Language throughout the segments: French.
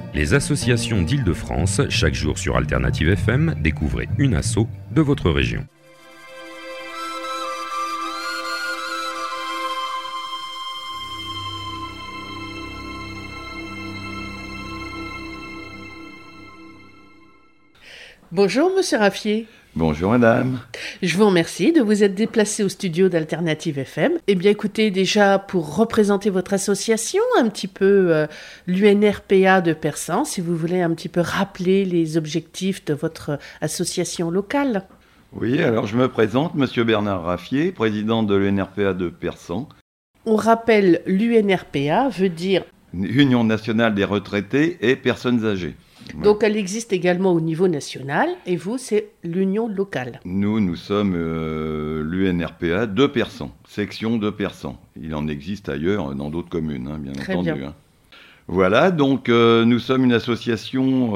Les associations d'Île-de-France, chaque jour sur Alternative FM, découvrez une asso de votre région. Bonjour Monsieur Raffier. Bonjour madame. Je vous remercie de vous être déplacé au studio d'Alternative FM. Eh bien écoutez, déjà pour représenter votre association, un petit peu l'UNRPA de Persan, si vous voulez un petit peu rappeler les objectifs de votre association locale. Oui, alors je me présente, Monsieur Bernard Raffier, président de l'UNRPA de Persan. On rappelle, l'UNRPA veut dire Union nationale des retraités et personnes âgées. Ouais. Donc elle existe également au niveau national, et vous, c'est l'union locale. Nous sommes l'UNRPA de Persan, section de Persan. Il en existe ailleurs, dans d'autres communes, bien Très entendu. bien. Voilà, donc nous sommes une association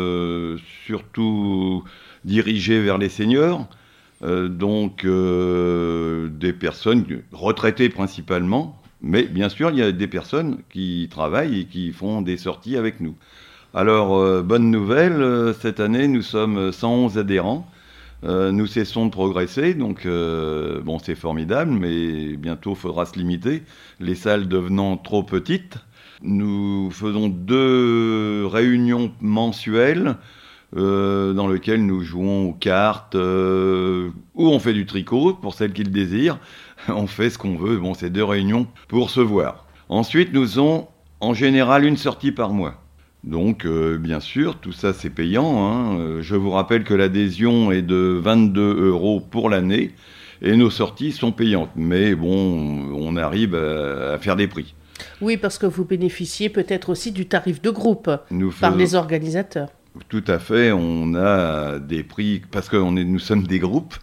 surtout dirigée vers les seniors, donc des personnes retraitées principalement, mais bien sûr, il y a des personnes qui travaillent et qui font des sorties avec nous. Alors, bonne nouvelle, cette année, nous sommes 111 adhérents. Nous cessons de progresser, donc bon, c'est formidable, mais bientôt, il faudra se limiter, les salles devenant trop petites. Nous faisons 2 réunions mensuelles dans lesquelles nous jouons aux cartes, ou on fait du tricot, pour celles qui le désirent. On fait ce qu'on veut, bon, c'est 2 réunions pour se voir. Ensuite, nous avons en général une sortie par mois. Donc, bien sûr, tout ça, c'est payant. Je vous rappelle que l'adhésion est de 22 € pour l'année et nos sorties sont payantes. Mais bon, on arrive à faire des prix. Oui, parce que vous bénéficiez peut-être aussi du tarif de groupe par les organisateurs. Tout à fait, on a des prix, parce que nous sommes des groupes.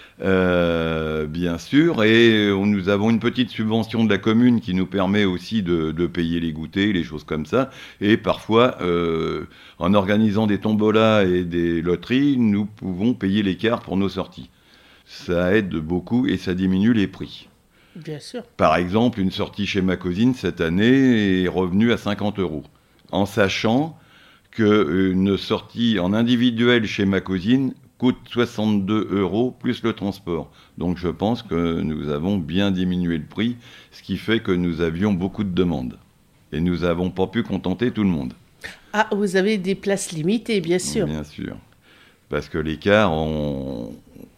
Bien sûr, et nous avons une petite subvention de la commune qui nous permet aussi de payer les goûters, les choses comme ça, et parfois en organisant des tombolas et des loteries, nous pouvons payer l'écart pour nos sorties. Ça aide beaucoup et ça diminue les prix. Bien sûr. Par exemple, une sortie chez ma cousine cette année est revenue à 50 €, en sachant qu'une sortie en individuel chez ma cousine coûte 62 € plus le transport. Donc je pense que nous avons bien diminué le prix, ce qui fait que nous avions beaucoup de demandes. Et nous n'avons pas pu contenter tout le monde. Ah, vous avez des places limitées, bien sûr. Bien sûr. Parce que les cars ont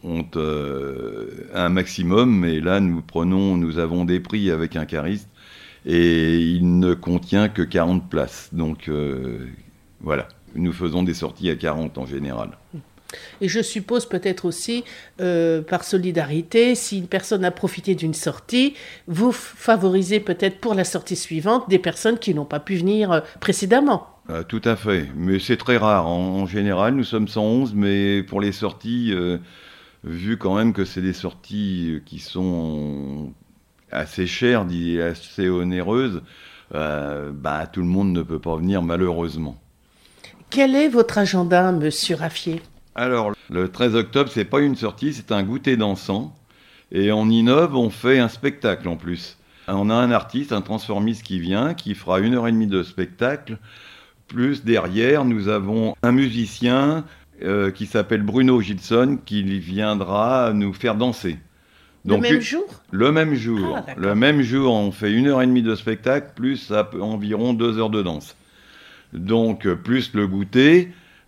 un maximum, mais là nous avons des prix avec un cariste et il ne contient que 40 places. Donc voilà, nous faisons des sorties à 40 en général. Et je suppose peut-être aussi, par solidarité, si une personne a profité d'une sortie, vous favorisez peut-être pour la sortie suivante des personnes qui n'ont pas pu venir précédemment. Tout à fait, mais c'est très rare. En général, nous sommes 111, mais pour les sorties, vu quand même que c'est des sorties qui sont assez chères, assez onéreuses, tout le monde ne peut pas venir malheureusement. Quel est votre agenda, Monsieur Raffier ? Alors, le 13 octobre, c'est pas une sortie, c'est un goûter dansant. Et on innove, on fait un spectacle en plus. On a un artiste, un transformiste qui vient, qui fera 1h30 de spectacle. Plus derrière, nous avons un musicien qui s'appelle Bruno Gilson, qui viendra nous faire danser. Donc, le même jour ? Le même jour. Ah, le même jour, on fait 1h30 de spectacle, plus environ 2 heures de danse. Donc, plus le goûter...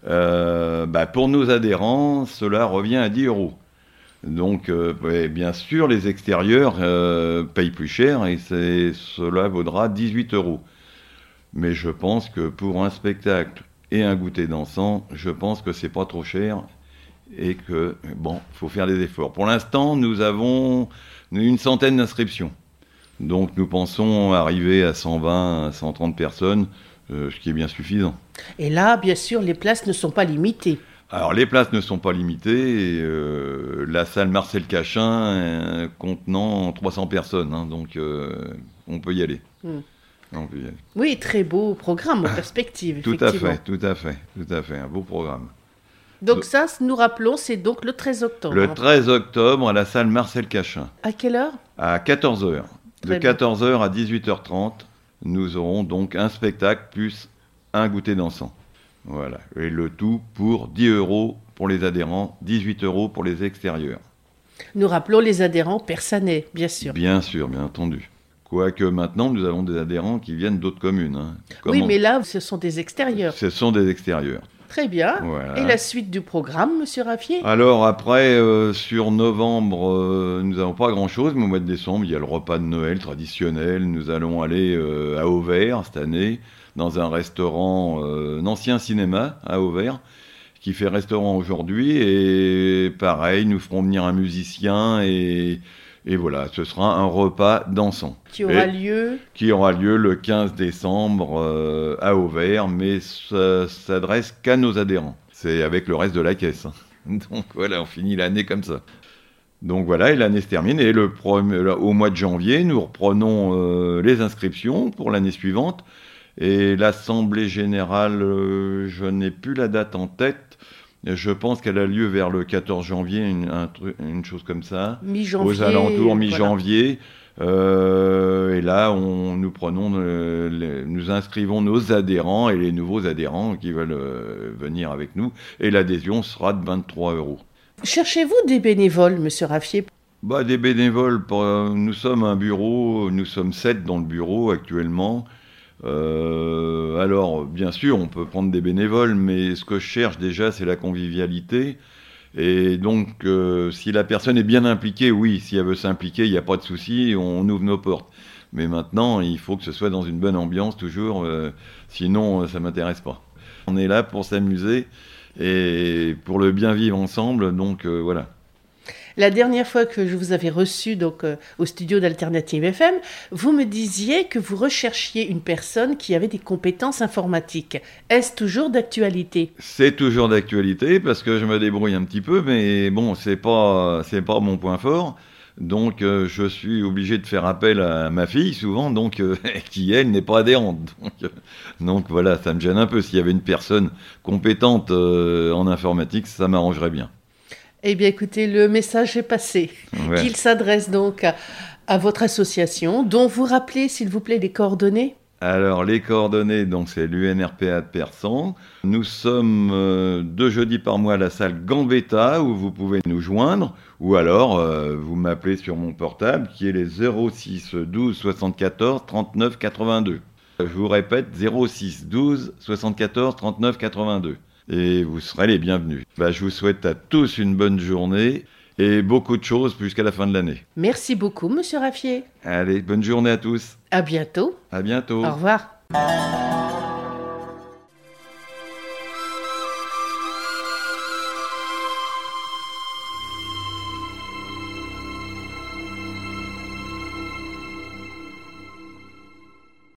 pour nos adhérents, cela revient à 10 €. Donc, bien sûr, les extérieurs payent plus cher et cela vaudra 18 €. Mais je pense que pour un spectacle et un goûter dansant, je pense que c'est pas trop cher et que, faut faire des efforts. Pour l'instant, nous avons une centaine d'inscriptions. Donc, nous pensons arriver à 120, 130 personnes, ce qui est bien suffisant. Et là, bien sûr, les places ne sont pas limitées. Alors, les places ne sont pas limitées. La salle Marcel Cachin contenant 300 personnes, donc on peut y aller. On peut y aller. Oui, très beau programme en perspective, tout effectivement. à fait, un beau programme. Donc ça, nous rappelons, c'est donc le 13 octobre. Le 13 octobre à la salle Marcel Cachin. À quelle heure ? À 14h. De 14h à 18h30, nous aurons donc un spectacle plus un goûter d'encens. Voilà. Et le tout pour 10 € pour les adhérents, 18 € pour les extérieurs. Nous rappelons les adhérents persanais, bien sûr. Bien sûr, bien entendu. Quoique maintenant, nous avons des adhérents qui viennent d'autres communes. Hein. Oui, mais là, ce sont des extérieurs. Ce sont des extérieurs. Très bien. Voilà. Et la suite du programme, Monsieur Raffier? Alors après, sur novembre, nous n'avons pas grand-chose, mais au mois de décembre, il y a le repas de Noël traditionnel. Nous allons aller à Auvers cette année, dans un restaurant, un ancien cinéma à Auvers, qui fait restaurant aujourd'hui. Et pareil, nous ferons venir un musicien et voilà, ce sera un repas dansant. Qui aura lieu le 15 décembre à Auvers, mais ça s'adresse qu'à nos adhérents. C'est avec le reste de la caisse. Donc voilà, on finit l'année comme ça. Donc voilà, et l'année se termine. Et au mois de janvier, nous reprenons les inscriptions pour l'année suivante. Et l'Assemblée Générale, je n'ai plus la date en tête. Je pense qu'elle a lieu vers le 14 janvier, une chose comme ça. Mi-janvier. Aux alentours, mi-janvier. Voilà. Et là, nous inscrivons nos adhérents et les nouveaux adhérents qui veulent venir avec nous. Et l'adhésion sera de 23 €. Cherchez-vous des bénévoles, Monsieur Raffier? Des bénévoles, nous sommes un bureau, nous sommes 7 dans le bureau actuellement. Alors, bien sûr, on peut prendre des bénévoles, mais ce que je cherche déjà, c'est la convivialité. Et donc, si la personne est bien impliquée, oui, si elle veut s'impliquer, il n'y a pas de souci, on ouvre nos portes. Mais maintenant, il faut que ce soit dans une bonne ambiance toujours, sinon ça ne m'intéresse pas. On est là pour s'amuser et pour le bien vivre ensemble, donc voilà. La dernière fois que je vous avais reçu au studio d'Alternative FM, vous me disiez que vous recherchiez une personne qui avait des compétences informatiques. Est-ce toujours d'actualité? C'est toujours d'actualité parce que je me débrouille un petit peu, mais bon, c'est pas mon point fort. Donc je suis obligé de faire appel à ma fille souvent, donc qui elle n'est pas adhérente. Donc voilà, ça me gêne un peu. S'il y avait une personne compétente en informatique, ça m'arrangerait bien. Eh bien, écoutez, le message est passé. Ouais. Qu'il s'adresse donc à votre association, dont vous rappelez, s'il vous plaît, les coordonnées. Alors, les coordonnées, donc c'est l'UNRPA de Persan. Nous sommes 2 jeudis par mois à la salle Gambetta, où vous pouvez nous joindre, ou alors vous m'appelez sur mon portable, qui est les 06 12 74 39 82. Je vous répète, 06 12 74 39 82. Et vous serez les bienvenus. Je vous souhaite à tous une bonne journée et beaucoup de choses jusqu'à la fin de l'année. Merci beaucoup, Monsieur Raffier. Allez, bonne journée à tous. À bientôt. À bientôt. Au revoir.